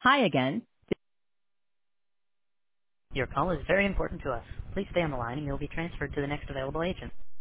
Hi again. Your call is very important to us. Please stay on the line and you'll be transferred to the next available agent.